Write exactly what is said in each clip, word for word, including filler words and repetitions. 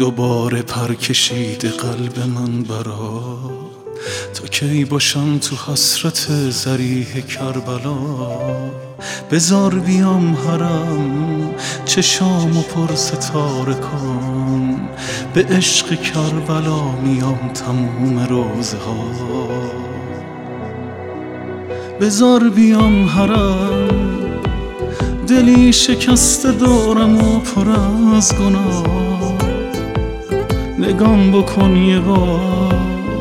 دوباره پر کشیده قلب من برا، تا کی باشم تو حسرت ضریح کربلا. بزار بیام حرم چشامو پر ستاره کن، به عشق کربلا میام تموم روزه ها. بزار بیام حرم دلی شکسته دارم و پر از گناه، نگام بکن یه بار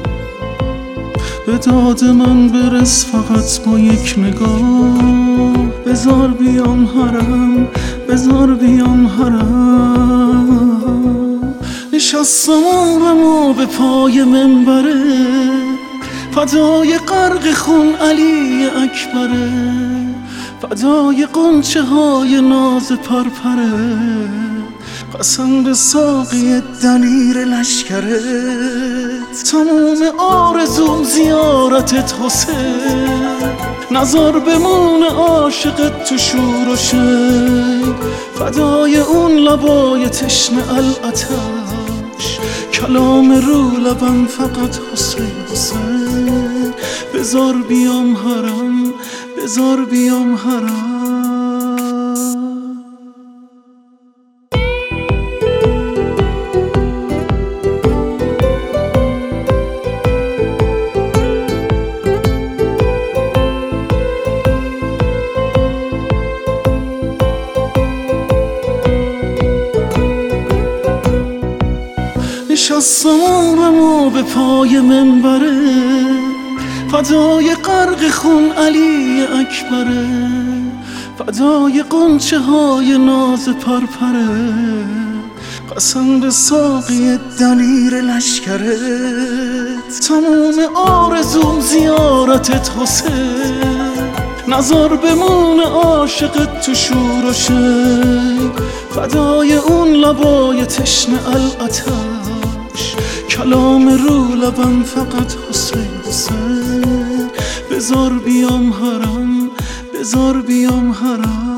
به داد من برس فقط با یک نگاه. بزار بیام حرم بزار بیام حرم، نشستم آرم به پای منبره، فدای غرق خون علی اکبره، فدای قنچه های ناز پرپره، قسم به ساقی دلیر لشکره. تموم آرزوم زیارتت حسین، نظر بمونه عاشقت تو شور و شی، فدای اون لبای تشنه العطش، کلام رو لبم فقط حسین حسین. بزار بیام حرم بزار بیام حرم. نشستم آرم به پای منبره، فدای غرق خون علی اکبره، فدای قنچه های ناز پرپره، قسم به ساقی دلیر لشکره. تموم آرزوم زیارتت حسین، نظر بمونه عاشقت تو شور و شی، فدای اون لبای تشنه العطش، کلام رو لبم فقط حسین حسین. بزار بیام حرم بزار بیام حرم.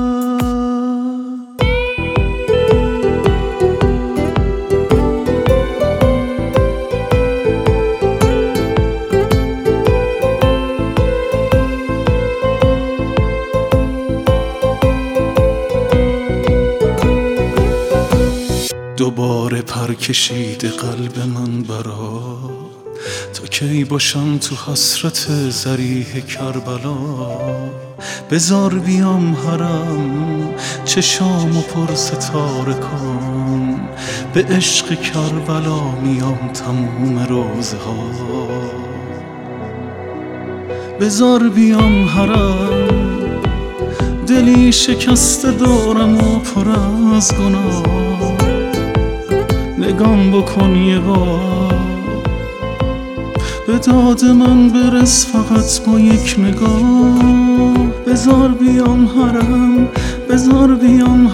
دوباره پر کشیده قلب من برا، تا کی باشم تو حسرت ضریح کربلا. بزار بیام حرم چشامو پر ستاره کن، به عشق کربلا میام تموم روزه ها. بزار بیام حرم دلی شکسته دارم و پر از گناه، نگام بکن یه بار به داد من برس فقط با یک نگاه. بزار بیام حرم بزار بیام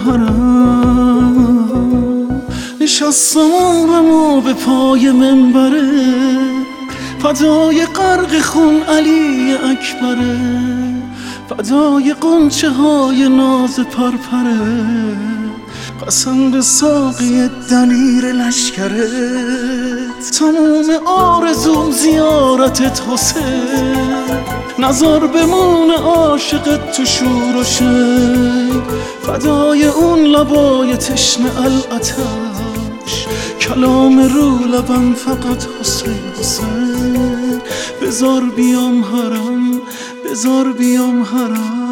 حرم، نشستم آرم به پای منبره، فدای غرق خون علی اکبره، فدای قنچه های ناز پرپره، قسم به ساقی دلیر لشکره. تموم آرزوم زیارتت حسین، نظر بمونه عاشقت تو شور و شی، فدای اون لبای تشنه العطش، کلام رو لبم فقط حسین حسین. بزار بیام حرم بزار بیام حرم.